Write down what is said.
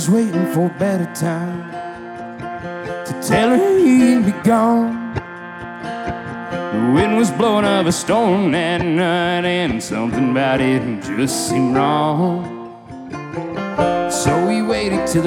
was waiting for a better time to tell her he'd be gone. The wind was blowing up a storm that night, and something about it just seemed wrong. So we waited till the